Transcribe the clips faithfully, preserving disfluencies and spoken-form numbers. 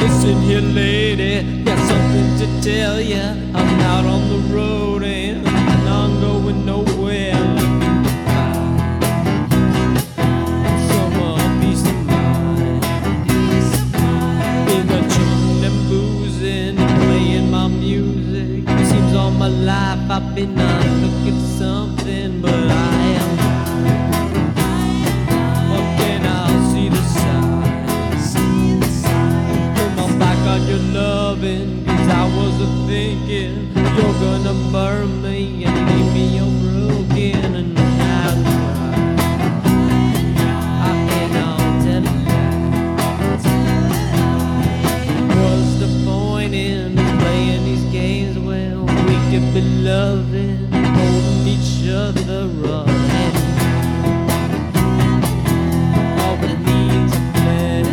Listen here, lady, got something to tell ya. I'm out on the road and I'm going nowhere. Some uh, peace of mind. Been a chewing and boozing and playing my music. It seems all my life I've been uh, looking for something, but I am. Again, I'll see the signs. Turn my back on your loving, cause I was a thinking you're gonna burn me and leave me unbroken. And now I cannot tell you what's the point in playing these games when we could be loving, holding each other up. All we need to play.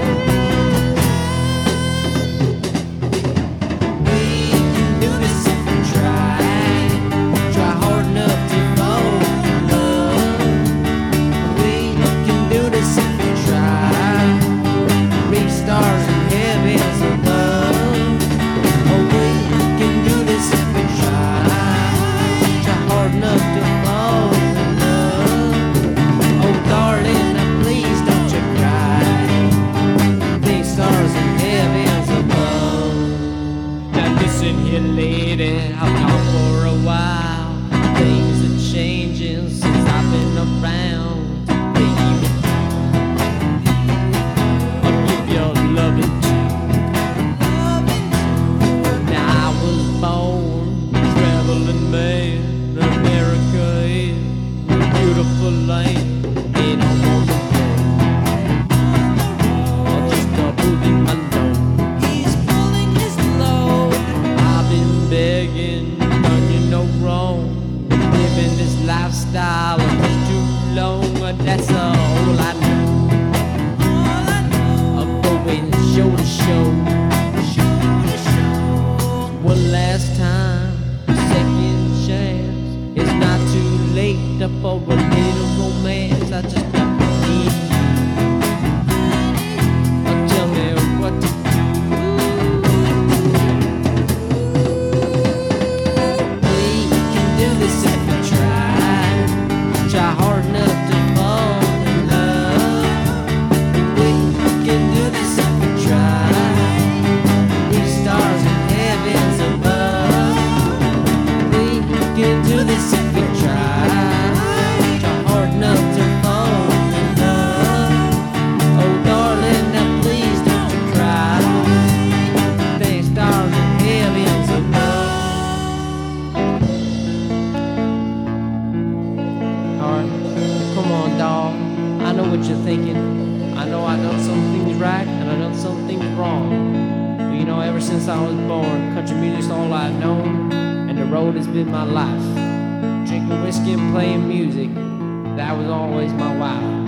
We can do this if we try. Try hard enough to fall in love. We can do this if we try. Reach stars in heavens above. Oh, we can do this if we try. Try hard enough to fall in love. Oh, darling, now please don't you cry. These stars in heavens above. Now listen here, lady, I've gone for a while. Things are changing since I've been around, baby. I'll give you loving too. Now I was born traveling man. America is a beautiful land, and I want to go. I'll just double in my load. He's pulling his load. I've been begging, done you no wrong. Been living this lifestyle just too long. That's all I know. All I know. I'm going show to show. Show to show. One last time, second chance. It's not too late for a little romance. I just got to need you. Oh, tell me what to do. We can do this if we try. Try hard enough to fall in love. We can do this if we try. These stars in heavens above. We can do this if we try. Try hard enough to fall in love. Oh, darling, now please don't you cry. These stars in heavens above. Alright, come on, dawg. I know what you're thinking. I know I done some things right and I done some things wrong. But you know, ever since I was born, country music's all I've known, and the road has been my life. Drinking whiskey and playing music, that was always my wife.